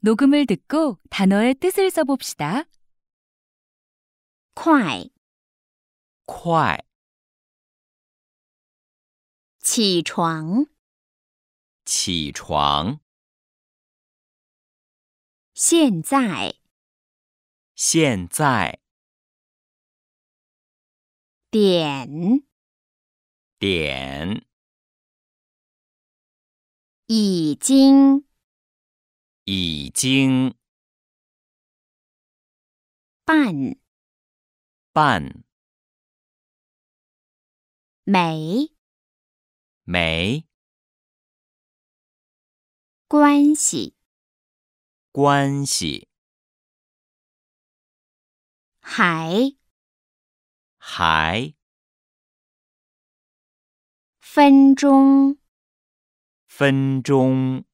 녹음을 듣고 단어의 뜻을 써봅시다. 快快起床起床现在现在点点已经已经办办没没关系关系还还分钟分钟